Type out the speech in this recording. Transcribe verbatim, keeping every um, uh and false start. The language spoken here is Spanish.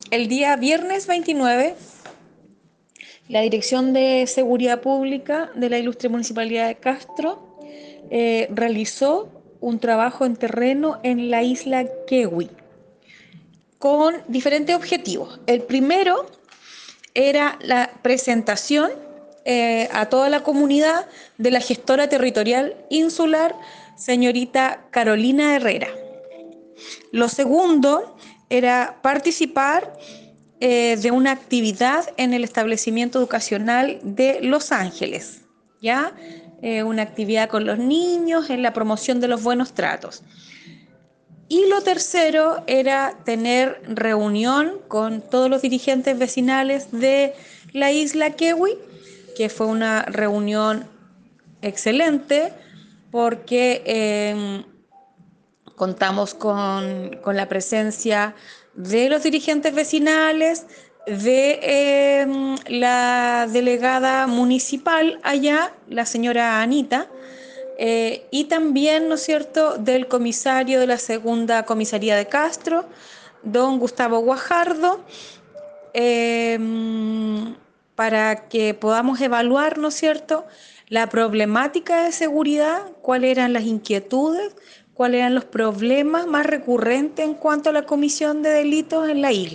El día viernes veintinueve, la Dirección de Seguridad Pública de la Ilustre Municipalidad de Castro eh, realizó un trabajo en terreno en la isla Kewi con diferentes objetivos. El primero era la presentación eh, a toda la comunidad de la gestora territorial insular, señorita Carolina Herrera. Lo segundo era participar eh, de una actividad en el establecimiento educacional de Los Ángeles, ¿ya? Eh, una actividad con los niños en la promoción de los buenos tratos. Y lo tercero era tener reunión con todos los dirigentes vecinales de la isla Kewi, que fue una reunión excelente porque eh, contamos con, con, la presencia de los dirigentes vecinales, de eh, la delegada municipal allá, la señora Anita, eh, y también, ¿no es cierto?, del comisario de la segunda comisaría de Castro, don Gustavo Guajardo, eh, para que podamos evaluar, ¿no es cierto?, la problemática de seguridad, cuáles eran las inquietudes, cuáles eran los problemas más recurrentes en cuanto a la comisión de delitos en la isla.